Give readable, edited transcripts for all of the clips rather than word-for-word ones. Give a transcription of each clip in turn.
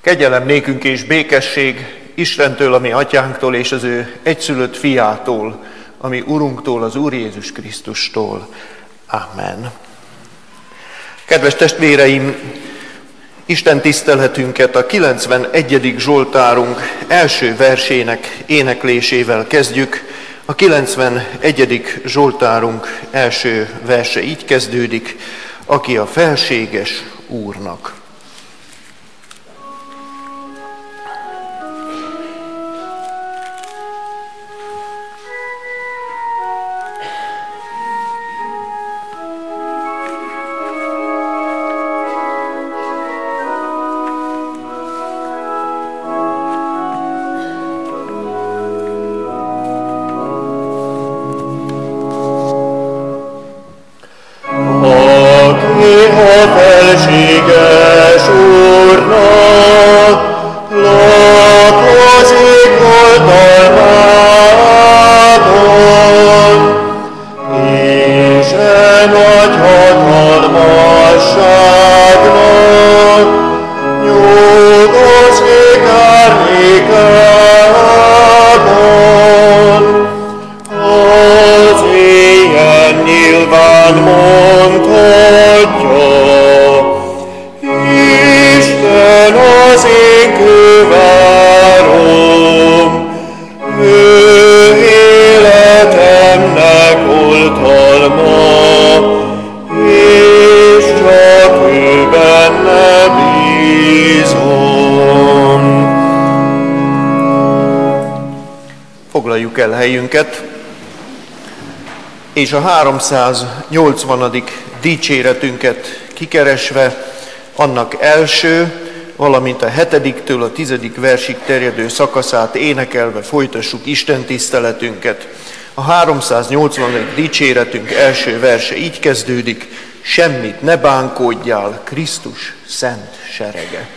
Kegyelem nékünk és békesség Istentől, a mi atyánktól, és az ő egyszülött fiától, a mi Urunktól, az Úr Jézus Krisztustól. Amen. Kedves testvéreim, Isten tiszteletünket a 91. Zsoltárunk első versének éneklésével kezdjük. A 91. Zsoltárunk első verse így kezdődik: aki a felséges Úrnak. Foglaljuk el helyünket, és a 380. dicséretünket kikeresve, annak első, valamint a 7-től a 10. versig terjedő szakaszát énekelve folytassuk Isten tiszteletünket. A 380. dicséretünk első verse így kezdődik: semmit ne bánkódjál, Krisztus szent serege.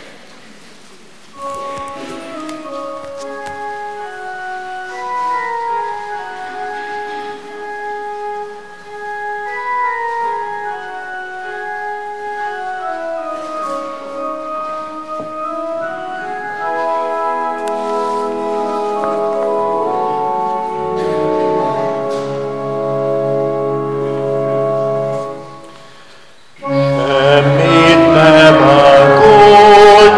Semmit ne bánkódjál,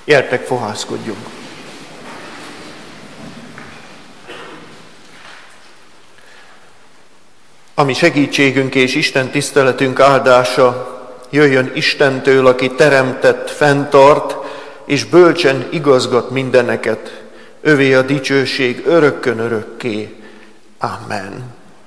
Gyertek, fohászkodjunk! Ami segítségünk és Isten tiszteletünk áldása jöjjön Istentől, aki teremtett, fenntart, és bölcsen igazgat mindeneket. Övé a dicsőség örökkön örökké. Amen.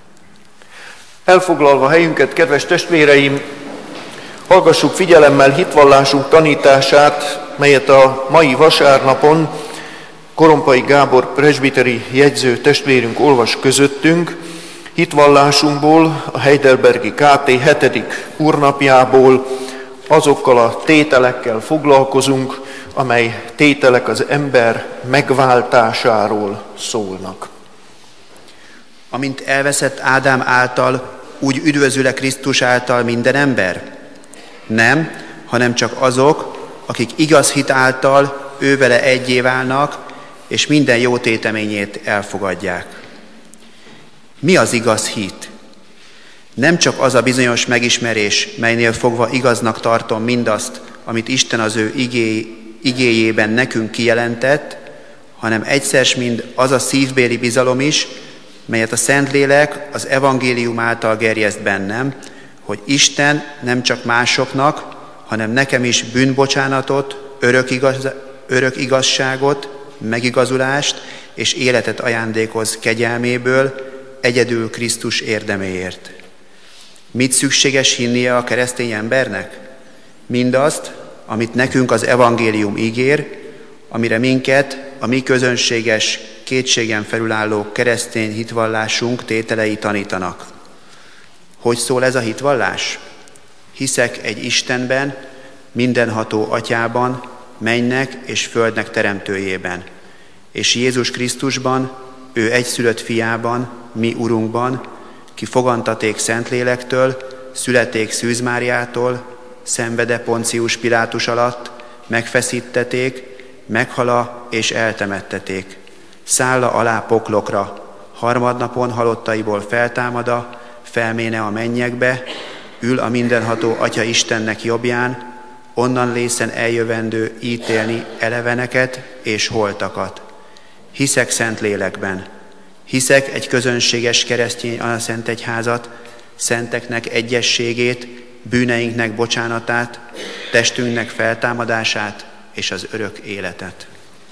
Elfoglalva helyünket, kedves testvéreim, hallgassuk figyelemmel hitvallásunk tanítását, melyet a mai vasárnapon Korompai Gábor presbiteri jegyző testvérünk olvas közöttünk. Hitvallásunkból, a Heidelbergi KT 7. úrnapjából azokkal a tételekkel foglalkozunk, amely tételek az ember megváltásáról szólnak. Amint elveszett Ádám által, úgy üdvözül-e Krisztus által minden ember? Nem, hanem csak azok, akik igaz hit által ővele egyé válnak, és minden jó téteményét elfogadják. Mi az igaz hit? Nem csak az a bizonyos megismerés, melynél fogva igaznak tartom mindazt, amit Isten az ő igéjében nekünk kijelentett, hanem egyszer mind az a szívbéli bizalom is, melyet a Szentlélek az evangélium által gerjeszt bennem, hogy Isten nem csak másoknak, hanem nekem is bűnbocsánatot, örök igazságot, megigazulást és életet ajándékoz kegyelméből, egyedül Krisztus érdeméért. Mit szükséges hinnie a keresztény embernek? Mindazt, amit nekünk az evangélium ígér, amire minket a mi közönséges, kétségen felülálló keresztény hitvallásunk tételei tanítanak. Hogy szól ez a hitvallás? Hiszek egy Istenben, mindenható Atyában, mennynek és földnek teremtőjében, és Jézus Krisztusban, ő egyszülött fiában, mi Urunkban, ki fogantaték Szentlélektől, születték Szűz Máriától, szenvede Poncius Pilátus alatt, megfeszítették, meghala és eltemetteték. Szálla alá poklokra, harmadnapon halottaiból feltámada, felméne a mennyekbe, ül a mindenható Atya Istennek jobbján, onnan lészen eljövendő ítélni eleveneket és holtakat. Hiszek Szentlélekben, hiszek egy közönséges keresztény anaszentegyházat, szenteknek egyességét, bűneinknek bocsánatát, testünknek feltámadását és az örök életet.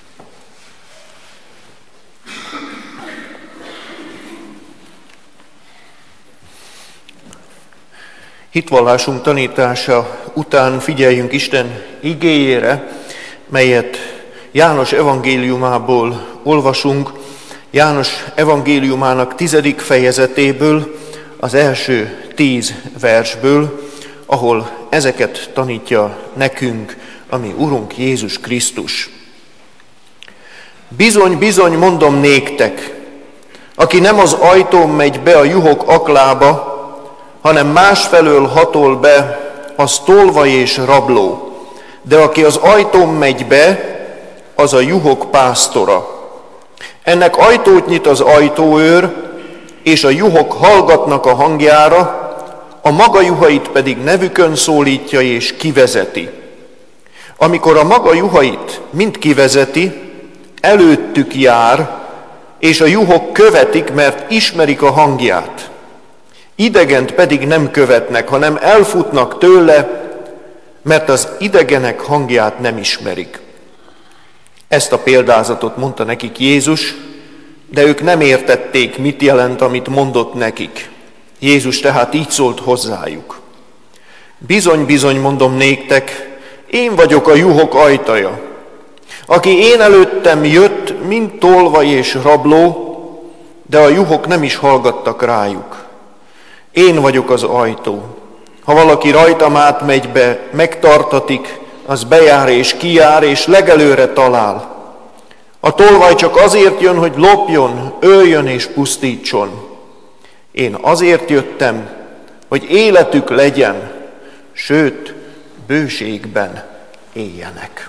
Hitvallásunk tanítása után figyeljünk Isten igéjére, melyet János evangéliumából olvasunk, János evangéliumának 10. fejezetéből, az első 10 versből, ahol ezeket tanítja nekünk a mi Urunk Jézus Krisztus. Bizony, bizony, mondom néktek, aki nem az ajtón megy be a juhok aklába, hanem másfelől hatol be, az tolvaj és rabló. De aki az ajtón megy be, az a juhok pásztora. Ennek ajtót nyit az ajtóőr, és a juhok hallgatnak a hangjára, a maga juhait pedig nevükön szólítja és kivezeti. Amikor a maga juhait mind kivezeti, előttük jár, és a juhok követik, mert ismerik a hangját. Idegent pedig nem követnek, hanem elfutnak tőle, mert az idegenek hangját nem ismerik. Ezt a példázatot mondta nekik Jézus, de ők nem értették, mit jelent, amit mondott nekik. Jézus tehát így szólt hozzájuk. Bizony, bizony, mondom néktek, én vagyok a juhok ajtaja. Aki én előttem jött, mind tolvaj és rabló, de a juhok nem is hallgattak rájuk. Én vagyok az ajtó. Ha valaki rajtam átmegy be, megtartatik, az bejár és kijár, és legelőre talál. A tolvaj csak azért jön, hogy lopjon, öljön és pusztítson. Én azért jöttem, hogy életük legyen, sőt, bőségben éljenek.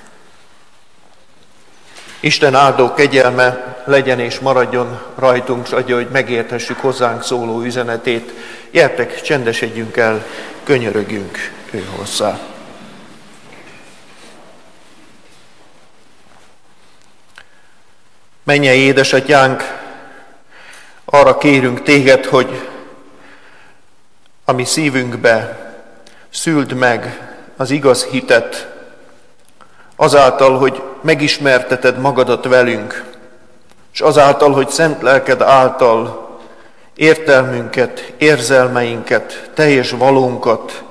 Isten áldó kegyelme legyen és maradjon rajtunk, s adja, hogy megérthessük hozzánk szóló üzenetét. Gyertek, csendesedjünk el, könyörögjünk ő hozzá. Mennyei édesatyánk, arra kérünk téged, hogy a mi szívünkbe szüld meg az igaz hitet, azáltal, hogy megismerteted magadat velünk, és azáltal, hogy szent lelked által értelmünket, érzelmeinket, teljes valónkat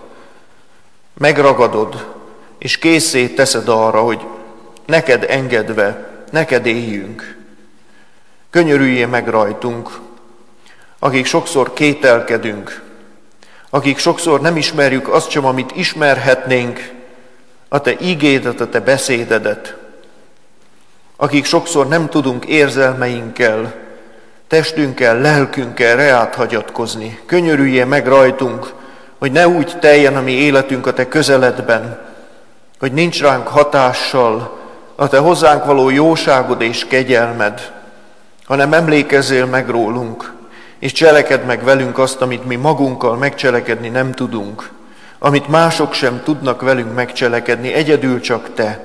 megragadod, és készé teszed arra, hogy neked engedve, neked éljünk. Könyörüljél meg rajtunk, akik sokszor kételkedünk, akik sokszor nem ismerjük azt sem, amit ismerhetnénk, a te ígédet, a te beszédedet, akik sokszor nem tudunk érzelmeinkkel, testünkkel, lelkünkkel reát hagyatkozni. Könyörüljél meg rajtunk, hogy ne úgy teljen a mi életünk a te közeledben, hogy nincs ránk hatással a te hozzánk való jóságod és kegyelmed, hanem emlékezzél meg rólunk, és cselekedd meg velünk azt, amit mi magunkkal megcselekedni nem tudunk, amit mások sem tudnak velünk megcselekedni, egyedül csak te.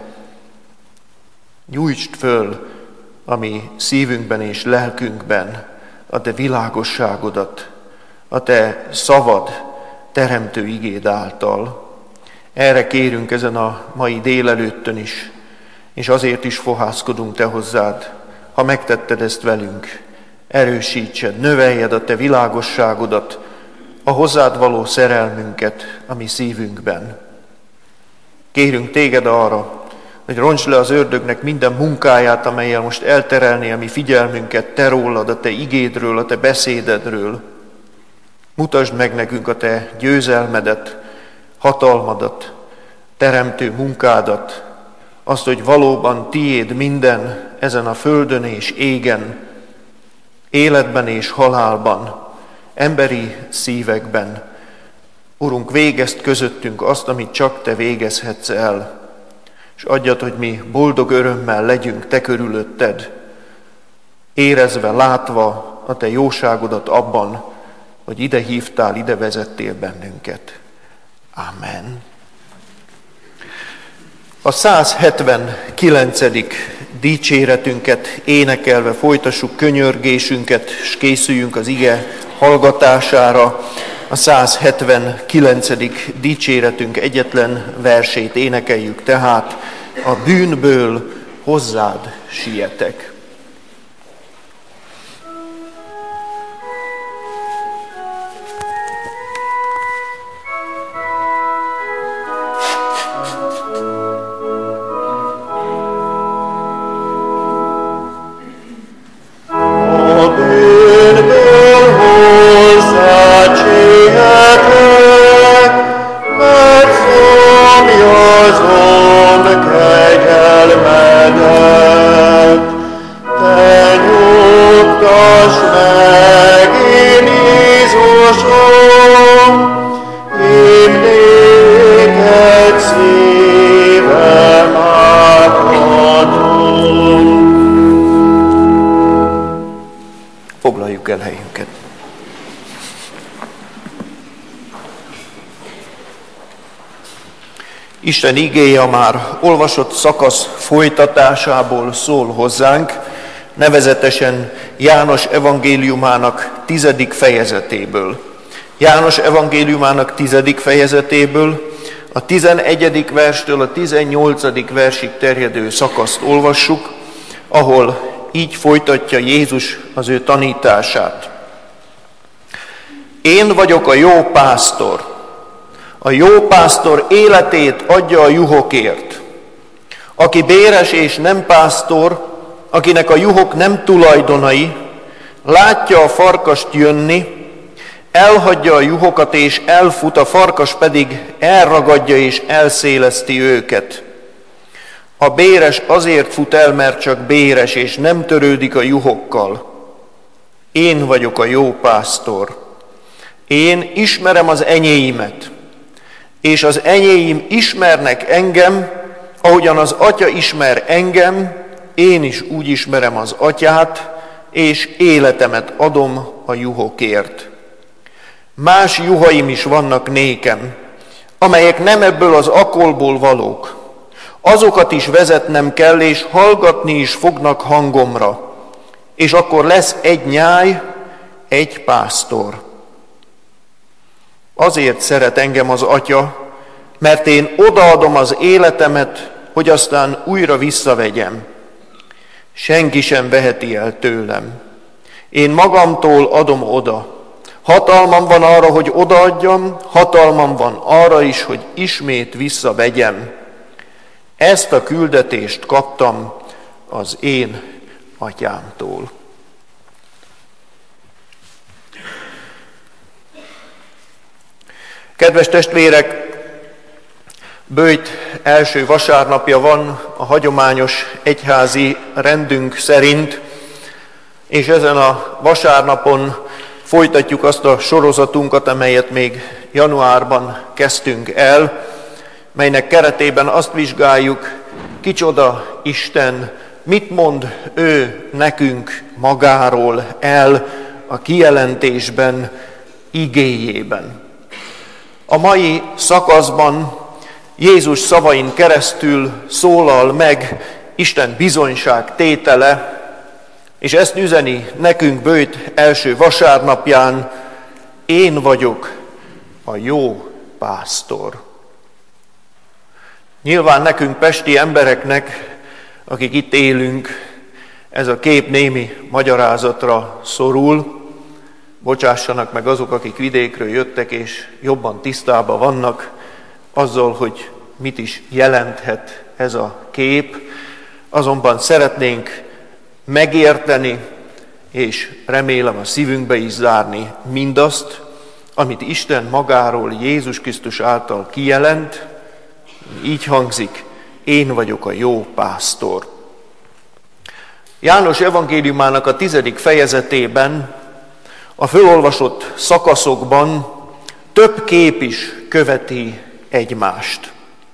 Nyújtsd föl a mi szívünkben és lelkünkben a te világosságodat, a te szavad, teremtő igéd által. Erre kérünk ezen a mai délelőttön is, és azért is fohászkodunk te hozzád, ha megtetted ezt velünk. Erősítsed, növeljed a te világosságodat, a hozzád való szerelmünket a mi szívünkben. Kérünk téged arra, hogy rontsd le az ördögnek minden munkáját, amellyel most elterelné a mi figyelmünket te rólad, a te igédről, a te beszédedről. Mutasd meg nekünk a te győzelmedet, hatalmadat, teremtő munkádat, azt, hogy valóban tiéd minden ezen a földön és égen, életben és halálban, emberi szívekben. Urunk, végezd közöttünk azt, amit csak te végezhetsz el, és adjad, hogy mi boldog örömmel legyünk te körülötted, érezve, látva a te jóságodat abban, hogy ide hívtál, ide vezettél bennünket. Amen. A 179. dicséretünket énekelve folytassuk könyörgésünket, és készüljünk az ige hallgatására. A 179. dicséretünk egyetlen versét énekeljük tehát: a bűnből hozzád sietek. Foglaljuk el helyünket. Isten igéje a már olvasott szakasz folytatásából szól hozzánk, nevezetesen János evangéliumának 10. fejezetéből. János evangéliumának 10. fejezetéből a 11. verstől a 18. versig terjedő szakaszt olvassuk, ahol így folytatja Jézus az ő tanítását. Én vagyok a jó pásztor. A jó pásztor életét adja a juhokért. Aki béres és nem pásztor, akinek a juhok nem tulajdonai, látja a farkast jönni, elhagyja a juhokat és elfut, a farkas pedig elragadja és elszéleszti őket. A béres azért fut el, mert csak béres, és nem törődik a juhokkal. Én vagyok a jó pásztor. Én ismerem az enyéimet, és az enyéim ismernek engem, ahogyan az Atya ismer engem, én is úgy ismerem az Atyát, és életemet adom a juhokért. Más juhaim is vannak nékem, amelyek nem ebből az akolból valók. Azokat is vezetnem kell, és hallgatni is fognak hangomra. és akkor lesz egy nyáj, egy pásztor. Azért szeret engem az Atya, mert én odaadom az életemet, hogy aztán újra visszavegyem. Senki sem veheti el tőlem. Én magamtól adom oda. Hatalmam van arra, hogy odaadjam, hatalmam van arra is, hogy ismét visszavegyem. Ezt a küldetést kaptam az én Atyámtól. Kedves testvérek, böjt első vasárnapja van a hagyományos egyházi rendünk szerint, és ezen a vasárnapon folytatjuk azt a sorozatunkat, amelyet még januárban kezdtünk el, melynek keretében azt vizsgáljuk, kicsoda Isten, mit mond ő nekünk magáról el a kijelentésben, igéjében. A mai szakaszban Jézus szavain keresztül szólal meg Isten bizonyságtétele, és ezt üzeni nekünk böjt első vasárnapján: én vagyok a jó pásztor. Nyilván nekünk pesti embereknek, akik itt élünk, ez a kép némi magyarázatra szorul. Bocsássanak meg azok, akik vidékről jöttek, és jobban tisztában vannak azzal, hogy mit is jelenthet ez a kép. Azonban szeretnénk megérteni, és remélem a szívünkbe is zárni mindazt, amit Isten magáról Jézus Krisztus által kijelent. Így hangzik: én vagyok a jó pásztor. János evangéliumának a 10. fejezetében, a fölolvasott szakaszokban több kép is követi egymást.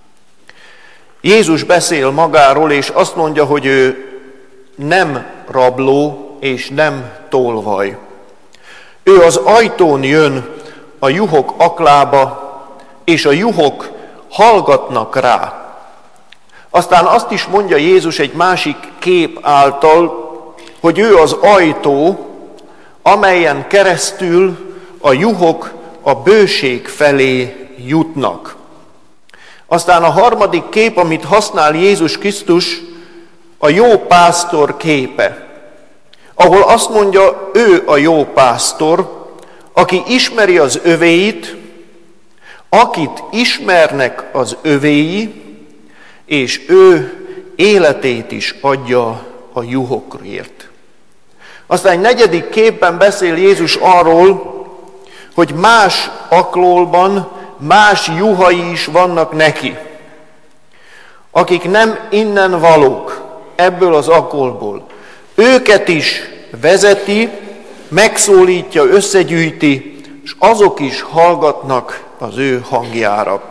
Jézus beszél magáról, és azt mondja, hogy ő nem rabló és nem tolvaj. Ő az ajtón jön a juhok aklába, és a juhok hallgatnak rá. Aztán azt is mondja Jézus egy másik kép által, hogy ő az ajtó, amelyen keresztül a juhok a bőség felé jutnak. Aztán a harmadik kép, amit használ Jézus Krisztus, a jó pásztor képe, ahol azt mondja, ő a jó pásztor, aki ismeri az övéit, akit ismernek az övéi, és ő életét is adja a juhokért. Aztán egy negyedik képben beszél Jézus arról, hogy más aklólban más juhai is vannak neki, akik nem innen valók, ebből az akolból. Őket is vezeti, megszólítja, összegyűjti, és azok is hallgatnak az ő hangjára.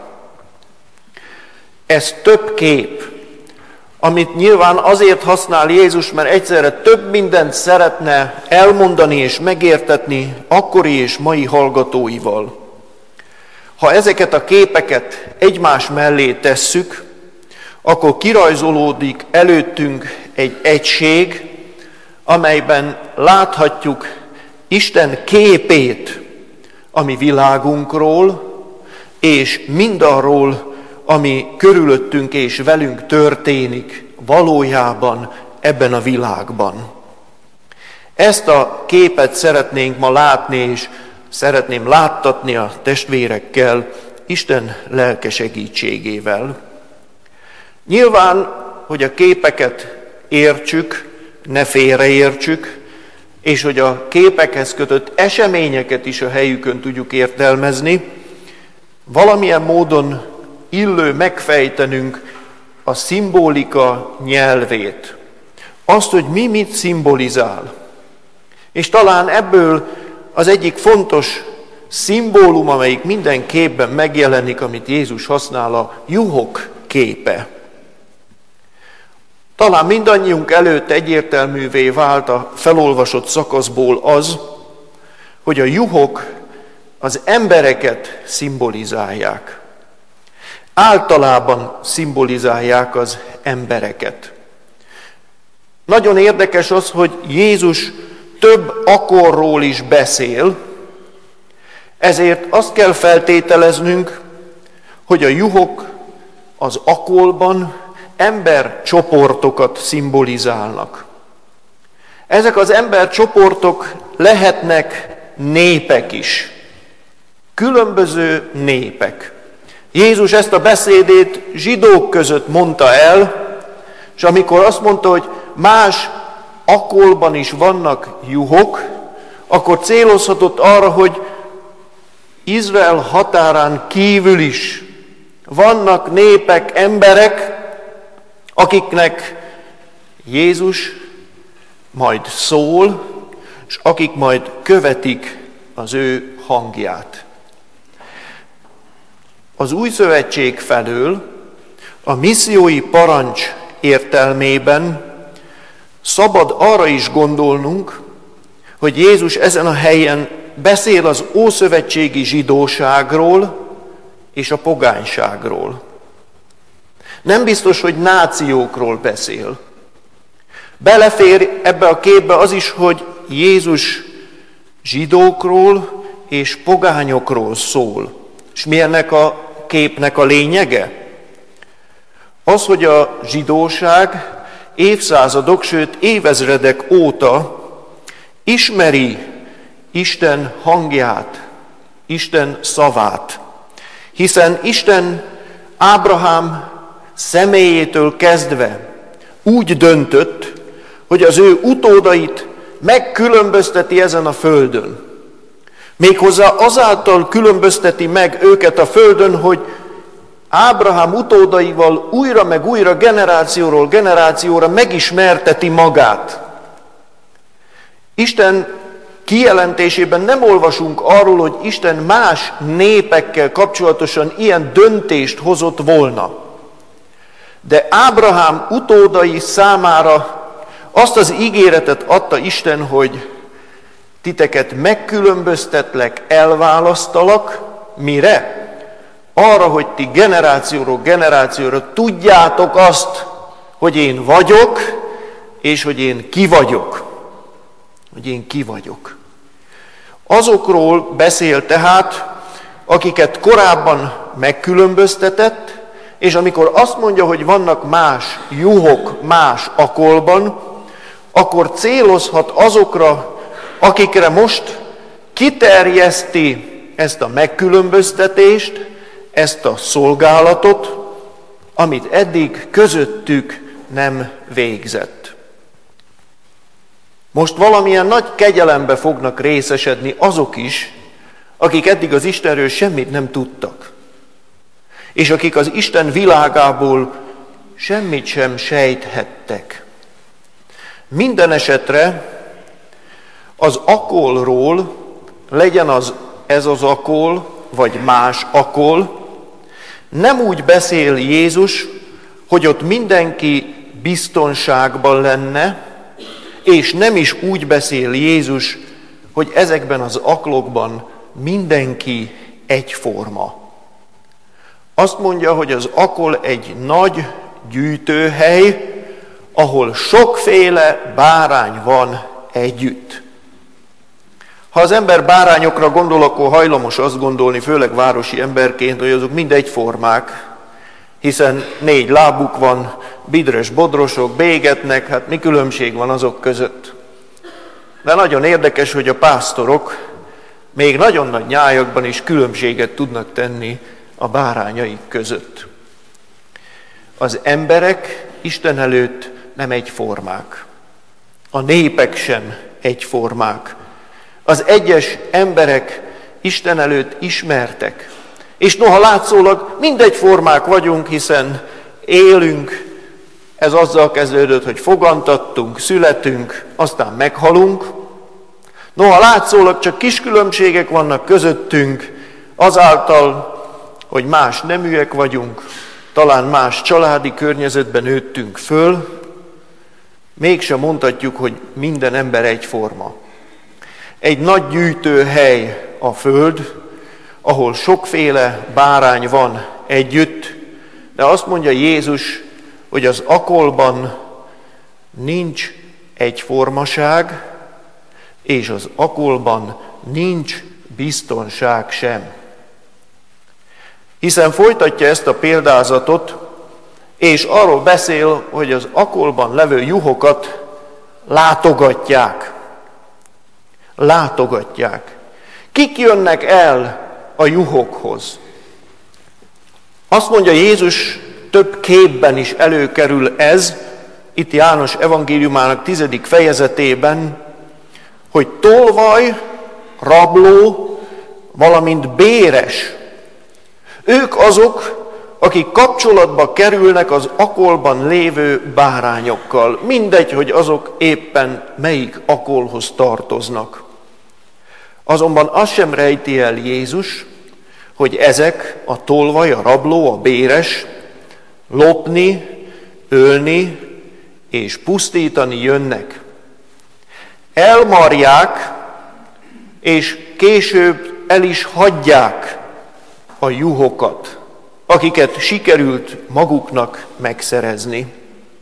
Ez több kép, amit nyilván azért használ Jézus, mert egyszerre több mindent szeretne elmondani és megértetni akkori és mai hallgatóival. Ha ezeket a képeket egymás mellé tesszük, akkor kirajzolódik előttünk egy egység, amelyben láthatjuk Isten képét a mi világunkról, és mindarról, ami körülöttünk és velünk történik valójában ebben a világban. Ezt a képet szeretnénk ma látni, és szeretném láttatni a testvérekkel Isten lelke segítségével. Nyilván, hogy a képeket értsük, ne félreértsük, és hogy a képekhez kötött eseményeket is a helyükön tudjuk értelmezni, valamilyen módon illő megfejtenünk a szimbolika nyelvét. Azt, hogy mi mit szimbolizál. És talán ebből az egyik fontos szimbólum, amelyik minden képben megjelenik, amit Jézus használ, a juhok képe. Talán mindannyiunk előtt egyértelművé vált a felolvasott szakaszból az, hogy a juhok az embereket szimbolizálják. Általában szimbolizálják az embereket. Nagyon érdekes az, hogy Jézus több akolról is beszél, ezért azt kell feltételeznünk, hogy a juhok az akolban embercsoportokat szimbolizálnak. Ezek az embercsoportok lehetnek népek is, különböző népek. Jézus ezt a beszédét zsidók között mondta el, és amikor azt mondta, hogy más akolban is vannak juhok, akkor célozhatott arra, hogy Izrael határán kívül is vannak népek, emberek, akiknek Jézus majd szól, és akik majd követik az ő hangját. Az új szövetség felől a missziói parancs értelmében szabad arra is gondolnunk, hogy Jézus ezen a helyen beszél az ószövetségi zsidóságról és a pogányságról. Nem biztos, hogy nációkról beszél. Belefér ebbe a képbe az is, hogy Jézus zsidókról és pogányokról szól. És mi ennek a képnek a lényege? Az, hogy a zsidóság évszázadok, sőt évezredek óta ismeri Isten hangját, Isten szavát. Hiszen Isten Ábrahám személyétől kezdve úgy döntött, hogy az ő utódait megkülönbözteti ezen a földön. Méghozzá azáltal különbözteti meg őket a földön, hogy Ábrahám utódaival újra meg újra, generációról generációra megismerteti magát. Isten kijelentésében nem olvasunk arról, hogy Isten más népekkel kapcsolatosan ilyen döntést hozott volna. De Ábrahám utódai számára azt az ígéretet adta Isten, hogy titeket megkülönböztetlek, elválasztalak, mire? Arra, hogy ti generációról generációra tudjátok azt, hogy én vagyok, és hogy én ki vagyok. Hogy én ki vagyok. Azokról beszél tehát, akiket korábban megkülönböztetett, és amikor azt mondja, hogy vannak más juhok más akolban, akkor célozhat azokra, akikre most kiterjeszti ezt a megkülönböztetést, ezt a szolgálatot, amit eddig közöttük nem végzett. Most valamilyen nagy kegyelembe fognak részesedni azok is, akik eddig az Istenről semmit nem tudtak, és akik az Isten világából semmit sem sejthettek. Minden esetre az akolról, legyen ez az akol, vagy más akol, nem úgy beszél Jézus, hogy ott mindenki biztonságban lenne, és nem is úgy beszél Jézus, hogy ezekben az aklokban mindenki egyforma. Azt mondja, hogy az akol egy nagy gyűjtőhely, ahol sokféle bárány van együtt. Ha az ember bárányokra gondol, akkor hajlamos azt gondolni, főleg városi emberként, hogy azok mind egyformák, hiszen 4 lábuk van, bidres bodrosok, bégetnek, hát mi különbség van azok között. De nagyon érdekes, hogy a pásztorok még nagyon nagy nyájakban is különbséget tudnak tenni a bárányaik között. Az emberek Isten előtt nem egyformák. A népek sem egyformák. Az egyes emberek Isten előtt ismertek. És noha látszólag mindegyformák vagyunk, hiszen élünk, ez azzal kezdődött, hogy fogantattunk, születünk, aztán meghalunk. Noha látszólag csak kis különbségek vannak közöttünk, azáltal, hogy más neműek vagyunk, talán más családi környezetben nőttünk föl, mégsem mondhatjuk, hogy minden ember egyforma. Egy nagy gyűjtőhely a föld, ahol sokféle bárány van együtt, de azt mondja Jézus, hogy az akolban nincs egyformaság, és az akolban nincs biztonság sem. Hiszen folytatja ezt a példázatot, és arról beszél, hogy az akolban levő juhokat látogatják. Látogatják. Kik jönnek el a juhokhoz? Azt mondja Jézus, több képben is előkerül ez, itt János evangéliumának 10. fejezetében, hogy tolvaj, rabló, valamint béres. Ők azok, akik kapcsolatba kerülnek az akolban lévő bárányokkal. Mindegy, hogy azok éppen melyik akolhoz tartoznak. Azonban azt sem rejti el Jézus, hogy ezek a tolvaj, a rabló, a béres lopni, ölni és pusztítani jönnek. Elmarják, és később el is hagyják a juhokat, akiket sikerült maguknak megszerezni.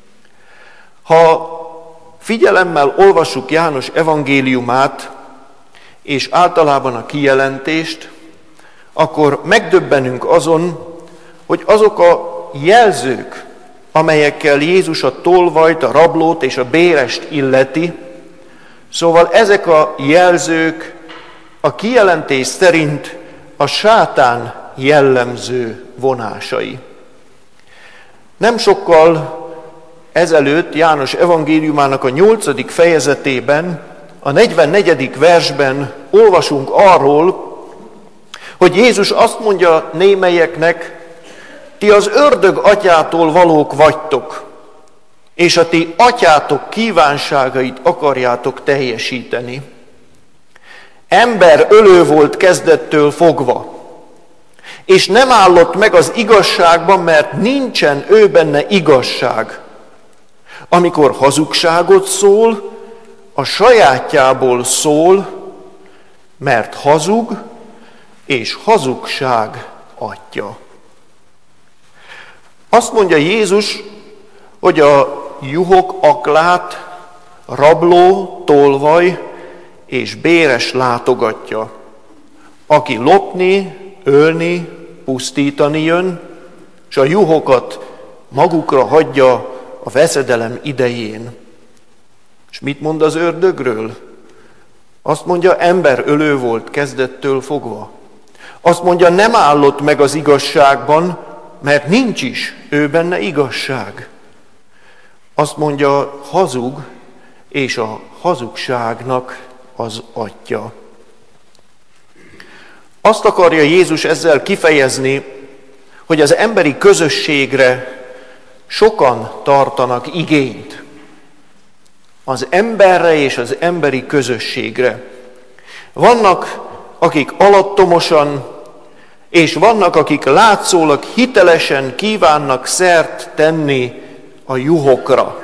Ha figyelemmel olvassuk János evangéliumát, és általában a kijelentést, akkor megdöbbenünk azon, hogy azok a jelzők, amelyekkel Jézus a tolvajt, a rablót és a bérest illeti, szóval ezek a jelzők a kijelentés szerint a sátán jellemző vonásai. Nem sokkal ezelőtt János evangéliumának a 8. fejezetében, a 44. versben olvasunk arról, hogy Jézus azt mondja némelyeknek, ti az ördög atyától valók vagytok, és a ti atyátok kívánságait akarjátok teljesíteni. Ember ölő volt kezdettől fogva, és nem állott meg az igazságban, mert nincsen ő benne igazság. Amikor hazugságot szól, a sajátjából szól, mert hazug és hazugság atya. Azt mondja Jézus, hogy a juhok aklát rabló, tolvaj és béres látogatja, aki lopni, ölni, pusztítani jön, és a juhokat magukra hagyja a veszedelem idején. És mit mond az ördögről? Azt mondja, emberölő volt kezdettől fogva. Azt mondja, nem állott meg az igazságban, mert nincs is ő benne igazság. Azt mondja, hazug, és a hazugságnak az atya. Azt akarja Jézus ezzel kifejezni, hogy az emberi közösségre sokan tartanak igényt. Az emberre és az emberi közösségre. Vannak, akik alattomosan, és vannak, akik látszólag hitelesen kívánnak szert tenni a juhokra.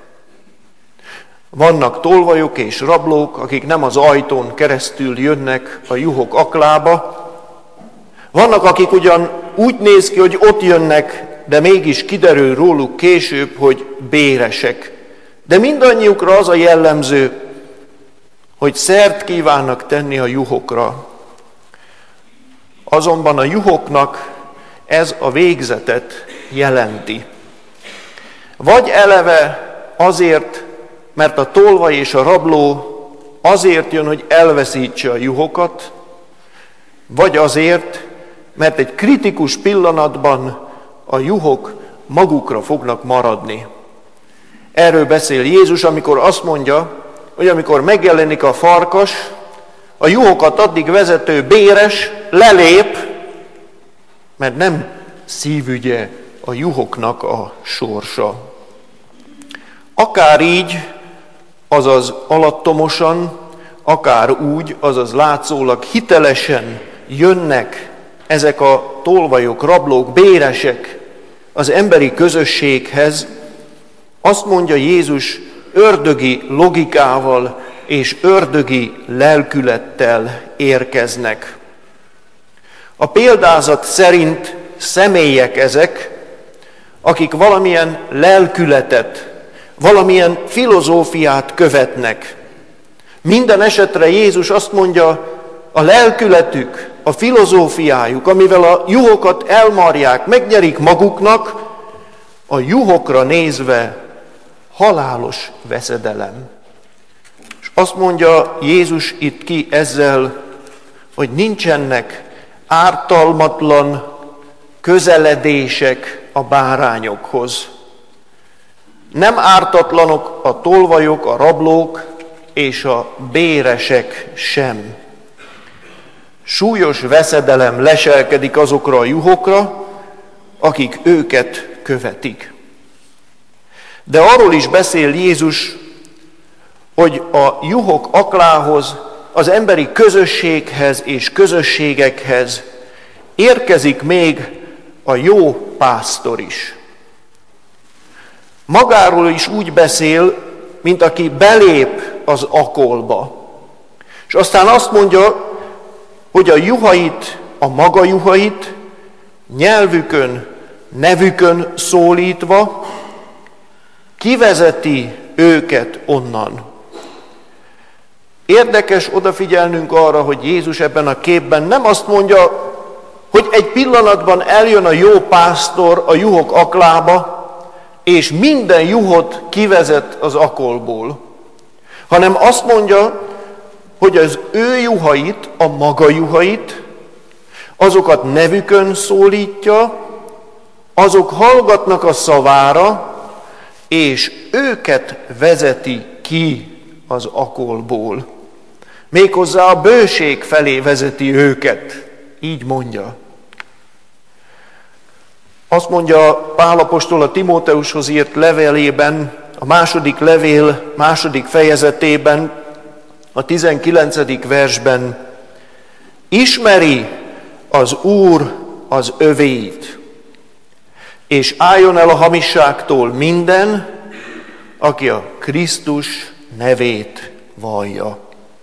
Vannak tolvajok és rablók, akik nem az ajtón keresztül jönnek a juhok aklába. Vannak, akik ugyan úgy néz ki, hogy ott jönnek, de mégis kiderül róluk később, hogy béresek. De mindannyiukra az a jellemző, hogy szert kívánnak tenni a juhokra. Azonban a juhoknak ez a végzetet jelenti. Vagy eleve azért, mert a tolvaj és a rabló azért jön, hogy elveszítse a juhokat, vagy azért, mert egy kritikus pillanatban a juhok magukra fognak maradni. Erről beszél Jézus, amikor azt mondja, hogy amikor megjelenik a farkas, a juhokat addig vezető béres lelép, mert nem szívügye a juhoknak a sorsa. Akár így, azaz alattomosan, akár úgy, azaz látszólag hitelesen jönnek ezek a tolvajok, rablók, béresek az emberi közösséghez, azt mondja Jézus, ördögi logikával és ördögi lelkülettel érkeznek. A példázat szerint személyek ezek, akik valamilyen lelkületet, valamilyen filozófiát követnek. Minden esetre Jézus azt mondja, a lelkületük, a filozófiájuk, amivel a juhokat elmarják, megnyerik maguknak, a juhokra nézve halálos veszedelem. És azt mondja Jézus itt ki ezzel, hogy nincsenek ártalmatlan közeledések a bárányokhoz. Nem ártatlanok a tolvajok, a rablók és a béresek sem. Súlyos veszedelem leselkedik azokra a juhokra, akik őket követik. De arról is beszél Jézus, hogy a juhok aklához, az emberi közösséghez és közösségekhez érkezik még a jó pásztor is. Magáról is úgy beszél, mint aki belép az akolba. És aztán azt mondja, hogy a juhait, a maga juhait nyelvükön, nevükön szólítva kivezeti őket onnan. Érdekes odafigyelnünk arra, hogy Jézus ebben a képben nem azt mondja, hogy egy pillanatban eljön a jó pásztor a juhok aklába, és minden juhot kivezet az akolból, hanem azt mondja, hogy az ő juhait, a maga juhait, azokat nevükön szólítja, azok hallgatnak a szavára, és őket vezeti ki az akolból. Méghozzá a bőség felé vezeti őket, így mondja. Azt mondja Pál apostol a Timóteushoz írt levelében, a második levél második fejezetében, a 19. versben, ismeri az Úr az övéit, és álljon el a hamisságtól minden, aki a Krisztus nevét vallja.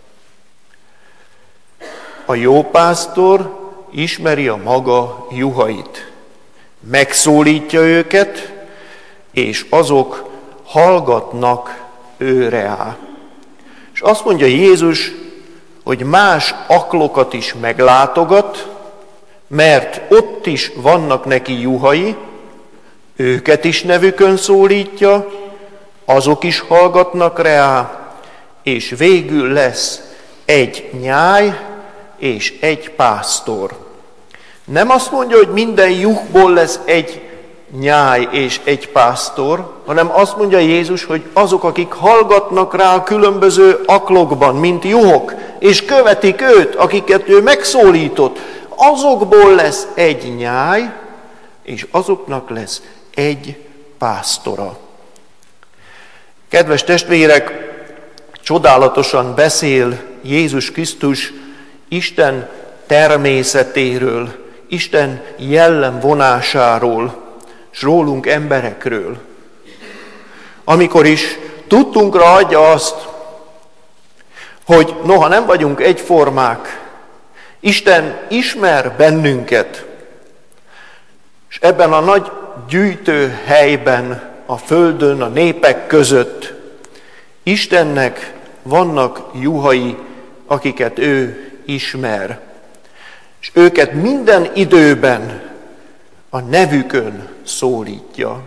A jó pásztor ismeri a maga juhait, megszólítja őket, és azok hallgatnak őre. És azt mondja Jézus, hogy más aklokat is meglátogat, mert ott is vannak neki juhai, őket is nevükön szólítja, azok is hallgatnak rá, és végül lesz egy nyáj és egy pásztor. Nem azt mondja, hogy minden juhból lesz egy nyáj és egy pásztor, hanem azt mondja Jézus, hogy azok, akik hallgatnak rá a különböző aklokban, mint juhok, és követik őt, akiket ő megszólított, azokból lesz egy nyáj, és azoknak lesz egy pásztora. Kedves testvérek, csodálatosan beszél Jézus Krisztus Isten természetéről, Isten jellemvonásáról, s rólunk emberekről. Amikor is tudtunkra adja azt, hogy noha nem vagyunk egyformák, Isten ismer bennünket, és ebben a nagy gyűjtő helyben, a földön, a népek között Istennek vannak juhai, akiket ő ismer. És őket minden időben a nevükön szólítja.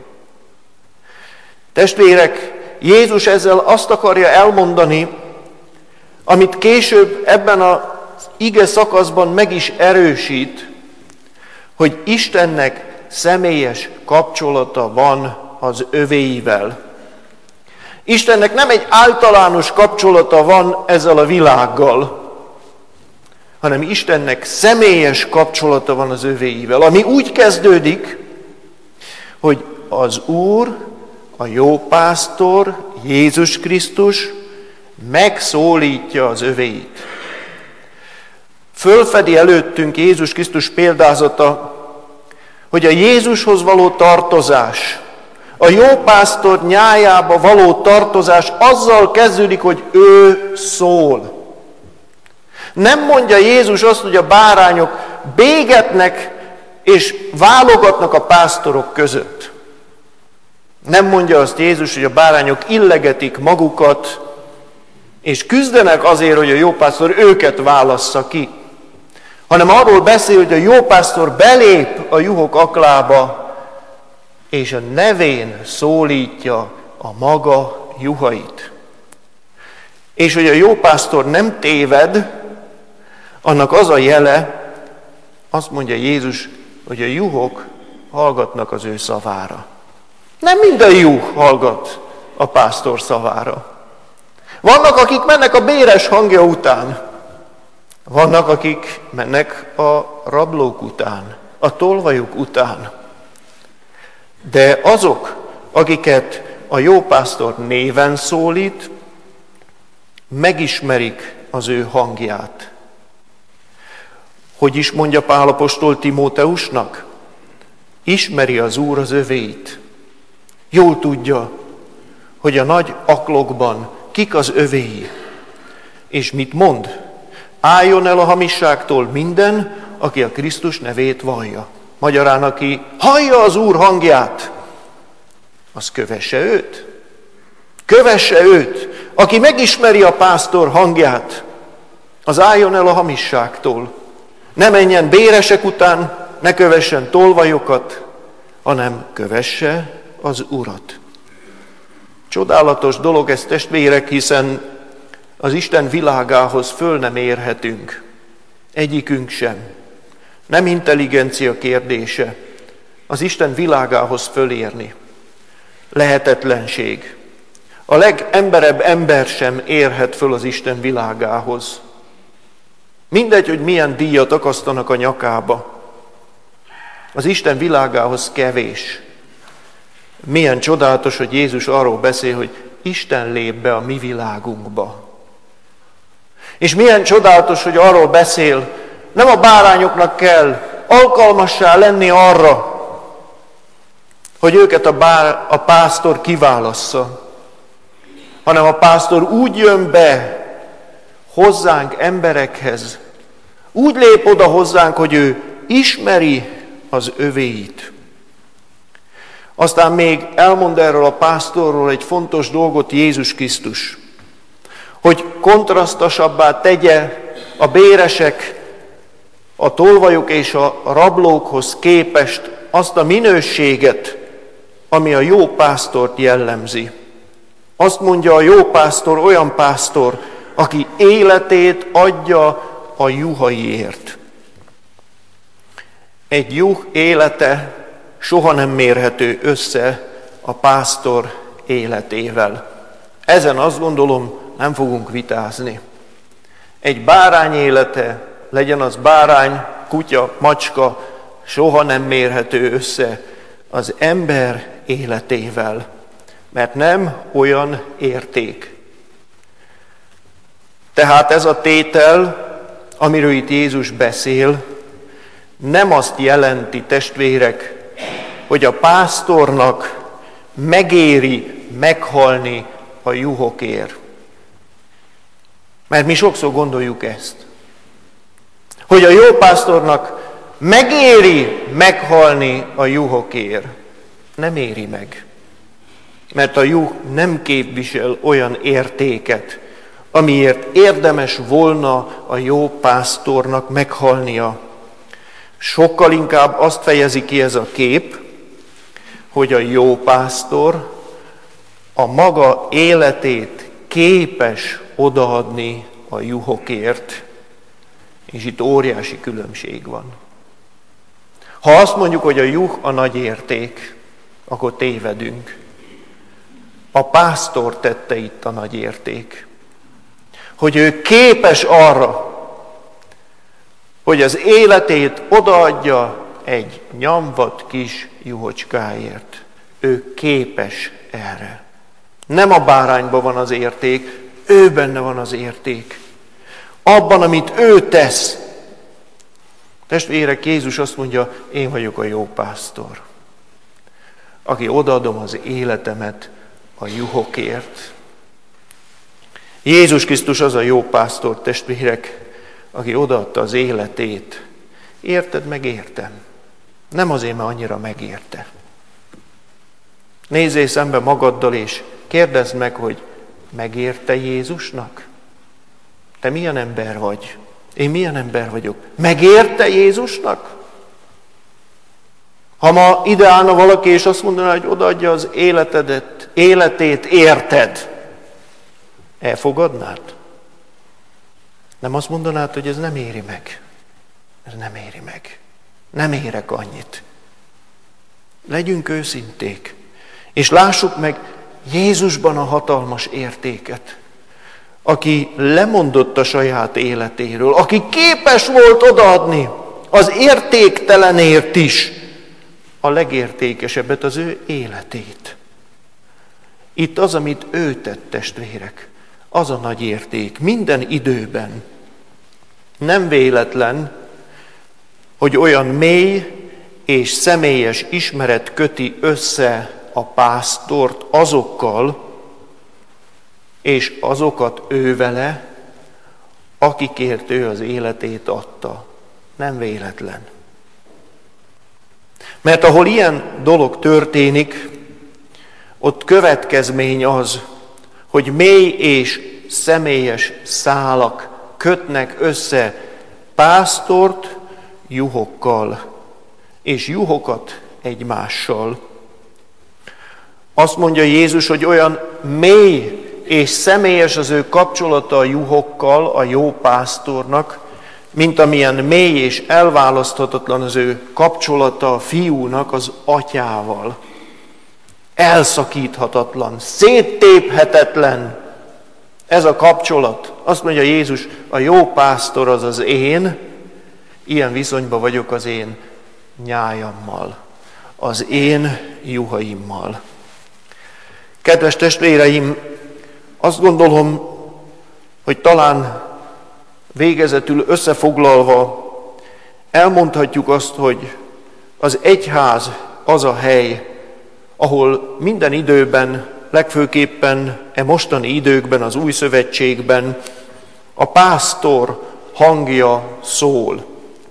Testvérek, Jézus ezzel azt akarja elmondani, amit később ebben az ige szakaszban meg is erősít, hogy Istennek személyes kapcsolata van az övéivel. Istennek nem egy általános kapcsolata van ezzel a világgal, hanem Istennek személyes kapcsolata van az övéivel, ami úgy kezdődik, hogy az Úr, a jó pásztor, Jézus Krisztus megszólítja az övéit. Fölfedi előttünk Jézus Krisztus példázata, hogy a Jézushoz való tartozás, a jó pásztor nyájába való tartozás azzal kezdődik, hogy ő szól. Nem mondja Jézus azt, hogy a bárányok bégetnek és válogatnak a pásztorok között. Nem mondja azt Jézus, hogy a bárányok illegetik magukat, és küzdenek azért, hogy a jópásztor őket válassza ki, hanem arról beszél, hogy a jópásztor belép a juhok aklába, és a nevén szólítja a maga juhait. És hogy a jópásztor nem téved, annak az a jele, azt mondja Jézus, hogy a juhok hallgatnak az ő szavára. Nem minden juh hallgat a pásztor szavára. Vannak, akik mennek a béres hangja után. Vannak, akik mennek a rablók után, a tolvajok után. De azok, akiket a jópásztor néven szólít, megismerik az ő hangját. Hogy is mondja Pál apostol Timóteusnak? Ismeri az Úr az övéit. Jól tudja, hogy a nagy aklokban kik az övéi. És mit mond? Álljon el a hamisságtól minden, aki a Krisztus nevét vallja. Magyarán, aki hallja az Úr hangját, az kövesse őt. Kövesse őt. Aki megismeri a pásztor hangját, az álljon el a hamisságtól. Ne menjen béresek után, ne kövessen tolvajokat, hanem kövesse az Urat. Csodálatos dolog ez, testvérek, hiszen az Isten világához föl nem érhetünk. Egyikünk sem. Nem intelligencia kérdése az Isten világához fölérni. Lehetetlenség. A legemberebb ember sem érhet föl az Isten világához. Mindegy, hogy milyen díjat akasztanak a nyakába. Az Isten világához kevés. Milyen csodálatos, hogy Jézus arról beszél, hogy Isten lép be a mi világunkba. És milyen csodálatos, hogy arról beszél, nem a bárányoknak kell alkalmassá lenni arra, hogy őket a pásztor kiválassza, hanem a pásztor úgy jön be hozzánk emberekhez, úgy lép oda hozzánk, hogy ő ismeri az övéit. Aztán még elmond erről a pásztorról egy fontos dolgot Jézus Krisztus, hogy kontrasztosabbá tegye a béresek, a tolvajok és a rablókhoz képest azt a minőséget, ami a jó pásztort jellemzi. Azt mondja, a jó pásztor olyan pásztor, aki életét adja a juhaiért. Egy juh élete soha nem mérhető össze a pásztor életével. Ezen azt gondolom, nem fogunk vitázni. Egy bárány élete, legyen az bárány, kutya, macska, soha nem mérhető össze az ember életével, mert nem olyan érték. Tehát ez a tétel, amiről itt Jézus beszél, nem azt jelenti, testvérek, hogy a pásztornak megéri meghalni a juhokért. Mert mi sokszor gondoljuk ezt, hogy a jó pásztornak megéri meghalni a juhokért. Nem éri meg. Mert a juh nem képvisel olyan értéket, amiért érdemes volna a jó pásztornak meghalnia. Sokkal inkább azt fejezi ki ez a kép, hogy a jó pásztor a maga életét képes odaadni a juhokért. És itt óriási különbség van. Ha azt mondjuk, hogy a juh a nagy érték, akkor tévedünk. A pásztor tette itt a nagy érték. Hogy ő képes arra, hogy az életét odaadja egy nyomvat kis juhocskáért. Ő képes erre. Nem a bárányban van az érték, ő benne van az érték. Abban, amit ő tesz. Testvérek, Jézus azt mondja, én vagyok a jó pásztor, aki odaadom az életemet a juhokért. Jézus Krisztus az a jó pásztor, testvérek, aki odaadta az életét. Érted, meg értem. Nem azért, mert annyira megérte. Nézzél szembe magaddal, és kérdezd meg, hogy megérte Jézusnak? Te milyen ember vagy? Én milyen ember vagyok? Megérte Jézusnak? Ha ma ide állna valaki, és azt mondaná, hogy odaadja az életét érted, elfogadnád? Nem azt mondanád, hogy ez nem éri meg. Ez nem éri meg. Nem érek annyit. Legyünk őszinték, és lássuk meg Jézusban a hatalmas értéket, aki lemondott a saját életéről, aki képes volt odaadni az értéktelenért is a legértékesebbet, az ő életét. Itt az, amit ő tett, testvérek, az a nagy érték minden időben. Nem véletlen, hogy olyan mély és személyes ismeret köti össze a pásztort azokkal, és azokat ő vele, akikért ő az életét adta. Nem véletlen. Mert ahol ilyen dolog történik, ott következmény az, hogy mély és személyes szálak kötnek össze pásztort juhokkal, és juhokat egymással. Azt mondja Jézus, hogy olyan mély és személyes az ő kapcsolata a juhokkal, a jó pásztornak, mint amilyen mély és elválaszthatatlan az ő kapcsolata a fiúnak az atyával. Elszakíthatatlan, széttéphetetlen ez a kapcsolat. Azt mondja Jézus, a jó pásztor az az én, ilyen viszonyban vagyok az én nyájammal, az én juhaimmal. Kedves testvéreim, azt gondolom, hogy talán végezetül összefoglalva elmondhatjuk azt, hogy az egyház az a hely, ahol minden időben, legfőképpen mostani időkben, az új szövetségben a pásztor hangja szól.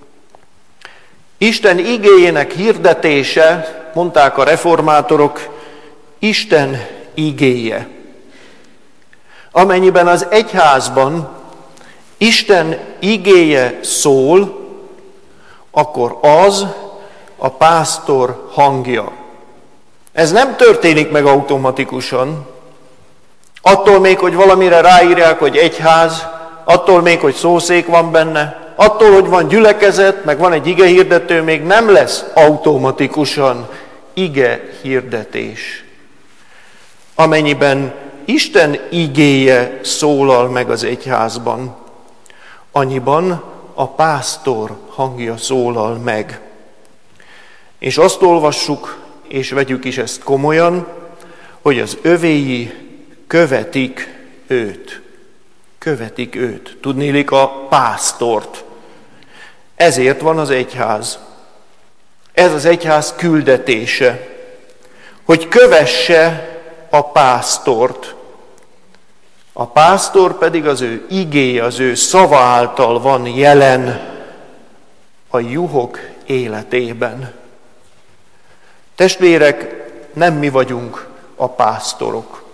Isten igéjének hirdetése, mondták a reformátorok, Isten igéje. Amennyiben az egyházban Isten igéje szól, akkor az a pásztor hangja. Ez nem történik meg automatikusan. Attól még, hogy valamire ráírják, hogy egyház, attól még, hogy szószék van benne, attól, hogy van gyülekezet, meg van egy igehirdető, még nem lesz automatikusan ige hirdetés. Amennyiben Isten igéje szólal meg az egyházban, annyiban a pásztor hangja szólal meg. És azt olvassuk, és vegyük is ezt komolyan, hogy az övéi követik őt. Követik őt. Tudnélik a pásztort. Ezért van az egyház. Ez az egyház küldetése, hogy kövesse a pásztort. A pásztor pedig az ő igéje, az ő szava által van jelen a juhok életében. Testvérek, nem mi vagyunk a pásztorok.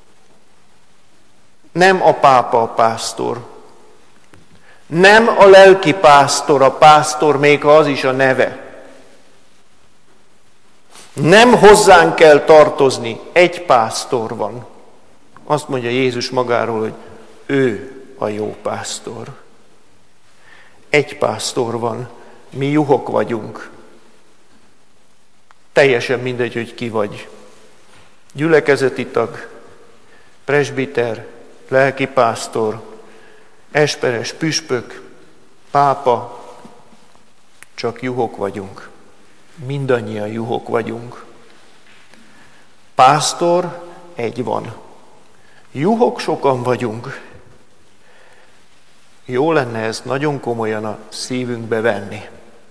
Nem a pápa a pásztor. Nem a lelki pásztor a pásztor, még ha az is a neve. Nem hozzánk kell tartozni, egy pásztor van. Azt mondja Jézus magáról, hogy ő a jó pásztor. Egy pásztor van, mi juhok vagyunk. Teljesen mindegy, hogy ki vagy. Gyülekezeti tag, presbiter, lelkipásztor, esperes, püspök, pápa, csak juhok vagyunk. Mindannyian juhok vagyunk. Pásztor egy van. Juhok sokan vagyunk. Jó lenne ezt nagyon komolyan a szívünkbe venni.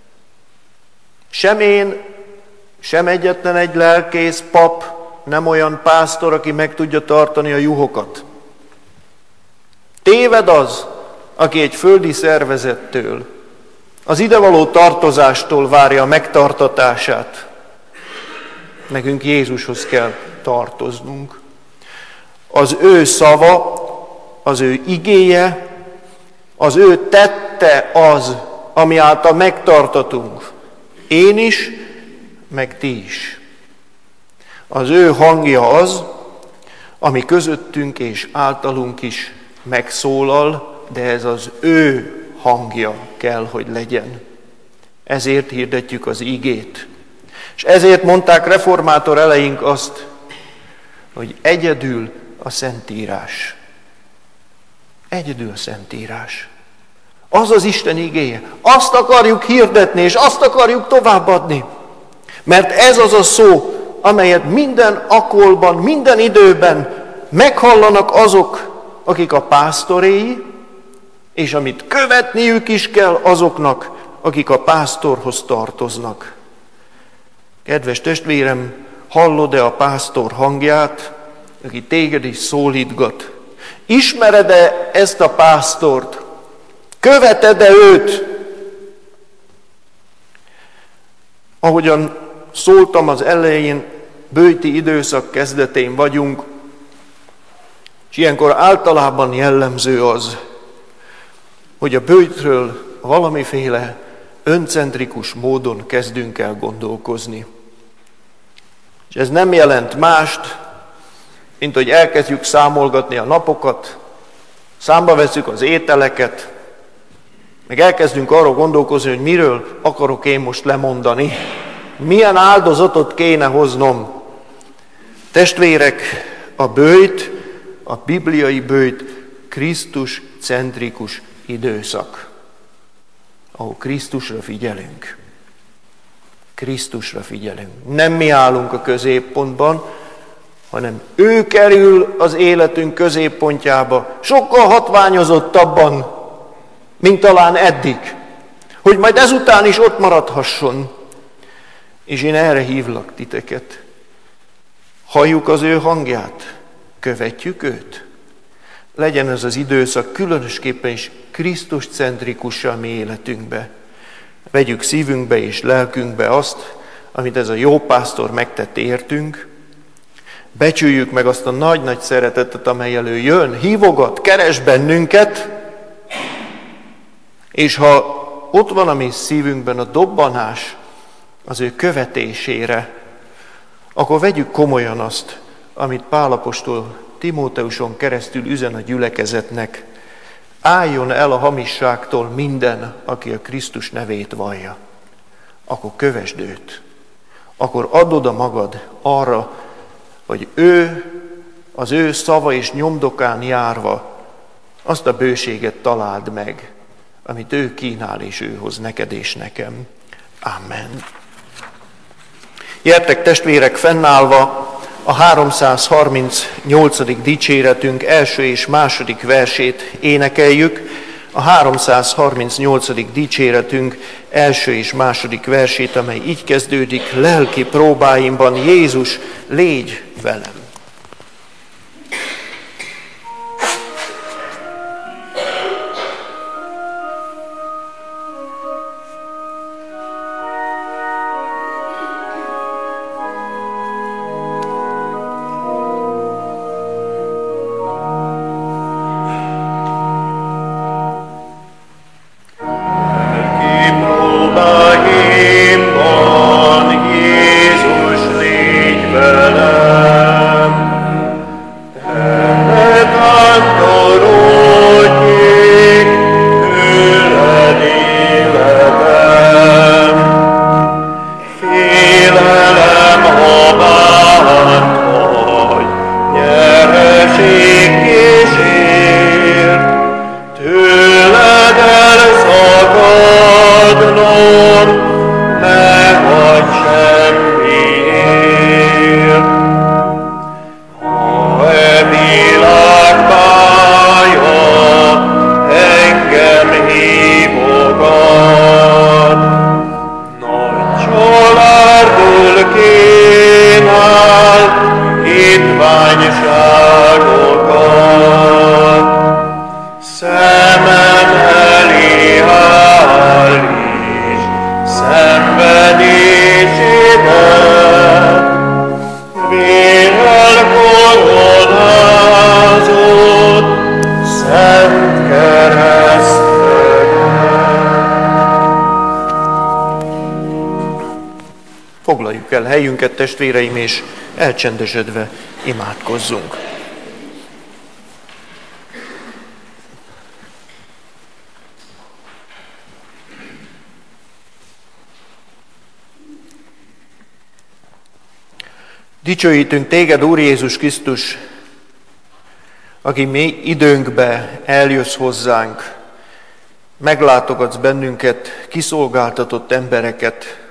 Sem én, sem egyetlen egy lelkész, pap, nem olyan pásztor, aki meg tudja tartani a juhokat. Téved az, aki egy földi szervezettől, az idevaló tartozástól várja a megtartatását. nekünk Jézushoz kell tartoznunk. Az ő szava, az ő igéje, az ő tette az, ami által megtartatunk. Én is, meg ti is. Az ő hangja az, ami közöttünk és általunk is megszólal, de ez az ő hangja kell, hogy legyen. Ezért hirdetjük az igét. És ezért mondták reformátor eleink azt, hogy egyedül a Szentírás. Egyedül a Szentírás. Az az Isten igéje. Azt akarjuk hirdetni, és azt akarjuk továbbadni. Mert ez az a szó, amelyet minden akolban, minden időben meghallanak azok, akik a pásztoréi, és amit követniük is kell azoknak, akik a pásztorhoz tartoznak. Kedves testvérem, hallod-e a pásztor hangját, aki téged is szólítgat? Ismered-e ezt a pásztort? Követed-e őt? Ahogyan szóltam az elején, böjti időszak kezdetén vagyunk, és ilyenkor általában jellemző az, hogy a böjtről valamiféle öncentrikus módon kezdünk el gondolkozni. És ez nem jelent mást, mint hogy elkezdjük számolgatni a napokat, számba veszük az ételeket, meg elkezdünk arról gondolkozni, hogy miről akarok én most lemondani, milyen áldozatot kéne hoznom. Testvérek, a böjt, a bibliai böjt Krisztus centrikus időszak, ahol Krisztusra figyelünk. Krisztusra figyelünk. Nem mi állunk a középpontban, hanem ő kerül az életünk középpontjába, sokkal hatványozottabban, mint talán eddig, hogy majd ezután is ott maradhasson. És én erre hívlak titeket. Halljuk az ő hangját, követjük őt. Legyen ez az időszak különösképpen is Krisztus centrikus a mi életünkbe. Vegyük szívünkbe és lelkünkbe azt, amit ez a jó pásztor megtett értünk. Becsüljük meg azt a nagy-nagy szeretetet, amely elő jön, hívogat, keres bennünket, és ha ott van a mi szívünkben a dobbanás az ő követésére, akkor vegyük komolyan azt, amit Pál apostol Timóteuson keresztül üzen a gyülekezetnek. Álljon el a hamisságtól minden, aki a Krisztus nevét vallja. Akkor kövesd őt. Akkor add oda magad arra, hogy ő, az ő szava és nyomdokán járva azt a bőséget találd meg, amit ő kínál és ő hoz neked és nekem. Amen. Gyertek testvérek, fennállva a 338. dicséretünk első és második versét énekeljük. A 338. dicséretünk első és második versét, amely így kezdődik: lelki próbáimban Jézus, légy velem. Jézus, légy velem. foglaljuk el helyünket, testvéreim, és elcsendesedve imádkozzunk. Dicsőítünk téged, Úr Jézus Krisztus, aki mi időnkbe eljössz hozzánk, meglátogatsz bennünket, kiszolgáltatott embereket,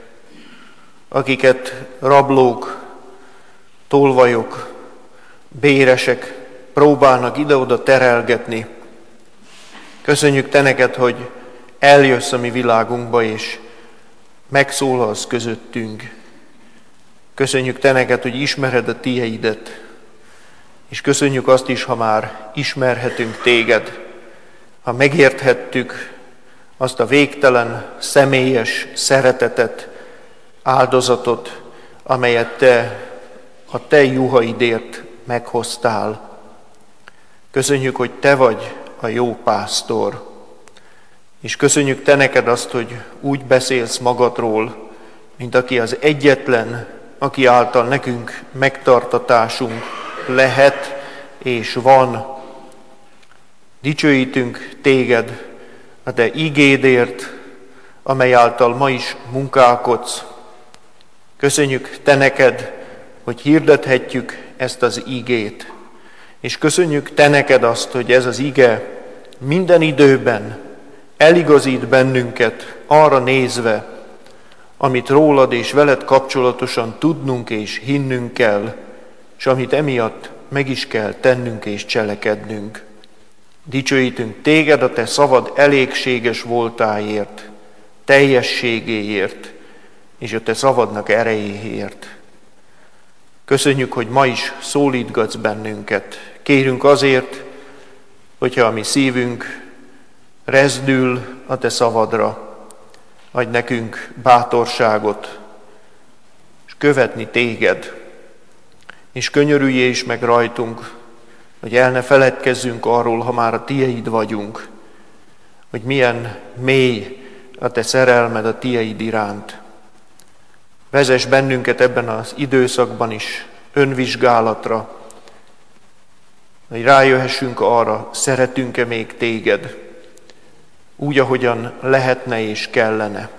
akiket rablók, tolvajok, béresek próbálnak ide-oda terelgetni. Köszönjük te neked, hogy eljössz a mi világunkba, és megszólalsz közöttünk. Köszönjük te neked, hogy ismered a tieidet, és köszönjük azt is, ha már ismerhetünk téged, ha megérthettük azt a végtelen, személyes szeretetet, áldozatot, amelyet te a te juhaidért meghoztál. Köszönjük, hogy te vagy a jó pásztor, és köszönjük te neked azt, hogy úgy beszélsz magadról, mint aki az egyetlen, aki által nekünk megtartatásunk lehet és van. Dicsőítünk téged a te igédért, amely által ma is munkálkodsz. Köszönjük te neked, hogy hirdethetjük ezt az igét. És köszönjük te neked azt, hogy ez az ige minden időben eligazít bennünket arra nézve, amit rólad és veled kapcsolatosan tudnunk és hinnünk kell, és amit emiatt meg is kell tennünk és cselekednünk. Dicsőítünk téged a te szavad elégséges voltáért, teljességéért, és a te szavadnak erejéért. Köszönjük, hogy ma is szólítgatsz bennünket. Kérünk azért, hogyha a mi szívünk rezdül a te szavadra, adj nekünk bátorságot, és követni téged, és könyörüljél is meg rajtunk, hogy el ne feledkezzünk arról, ha már a tieid vagyunk, hogy milyen mély a te szerelmed a tieid iránt. Vezess bennünket ebben az időszakban is önvizsgálatra, hogy rájöhessünk arra, szeretünk-e még téged, úgy, ahogyan lehetne és kellene.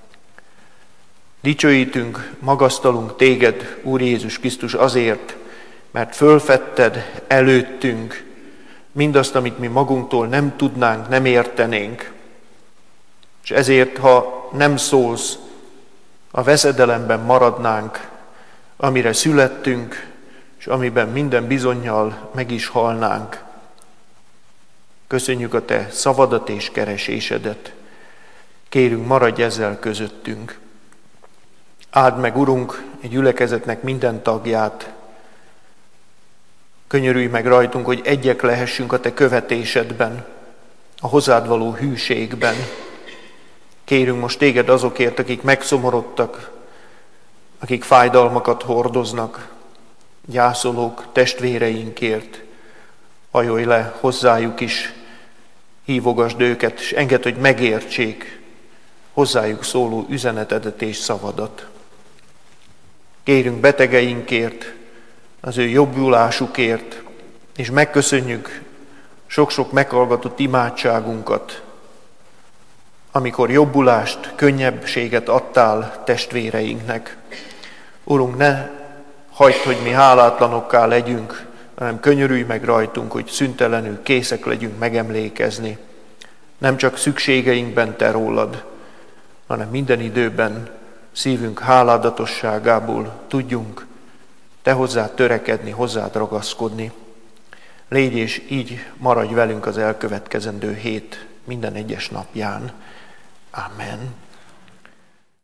Dicsőítünk, magasztalunk téged, Úr Jézus Krisztus, azért, mert fölfedted előttünk mindazt, amit mi magunktól nem tudnánk, nem értenénk. És ezért, ha nem szólsz, a veszedelemben maradnánk, amire születtünk, és amiben minden bizonnyal meg is halnánk. Köszönjük a te szavadat és keresésedet. Kérünk, maradj ezzel közöttünk. Áld meg, Urunk, egy gyülekezetnek minden tagját. Könyörülj meg rajtunk, hogy egyek lehessünk a te követésedben, a hozzád való hűségben. Kérünk most téged azokért, akik megszomorodtak, akik fájdalmakat hordoznak, gyászolók, testvéreinkért. Hajolj le hozzájuk is, hívogasd őket, és engedd, hogy megértsék hozzájuk szóló üzenetedet és szavadat. Kérünk betegeinkért, az ő jobbulásukért, és megköszönjük sok-sok meghallgatott imádságunkat, amikor jobbulást, könnyebbséget adtál testvéreinknek. Urunk, ne hagyd, hogy mi hálátlanokká legyünk, hanem könyörülj meg rajtunk, hogy szüntelenül készek legyünk megemlékezni. Nem csak szükségeinkben te rólad, hanem minden időben szívünk háládatosságából tudjunk te hozzád törekedni, hozzád ragaszkodni. Légy és így maradj velünk az elkövetkezendő hét minden egyes napján. Amen.